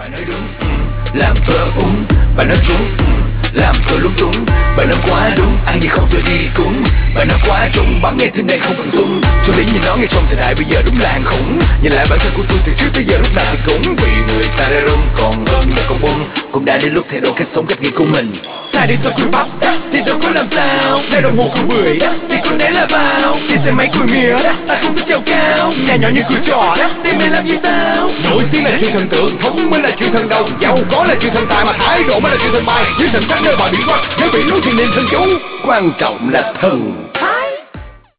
Bạn nói đúng, làm vỡ úng. Bạn nói trúng, làm tôi lung túng. Bạn nói quá đúng, ăn gì không tôi đi cúng. Bạn nói quá trúng, bắn nghe thế này không cần tung. Tôi lý nhìn nó ngay trong thời đại bây giờ đúng là hàng khủng. Nhìn lại bản thân của tôi từ trước tới giờ lúc nào thì cũng vì người ta đã rung còn hơn là con bung. Cũng đã đến lúc thay đổi cách sống cách nghĩ của mình. Sai đi tôi cùi bắp thì tôi có làm sao? Theo đồng hồ của bưởi thì có né là vào. Đi xe máy cùi mía ta không thích trèo cao. Nhà nhỏ như cùi trò thì mày làm gì tao? Nổi tiếng là chuyện thần tượng, thống mới là chuyện thần đồng. Giàu có là chuyện thần tài mà thái độ mới là chuyện thần bài. Như thần sắc nơi bờ biển quanh, nếu bị núi thì niệm thần chú. Quan trọng là thần.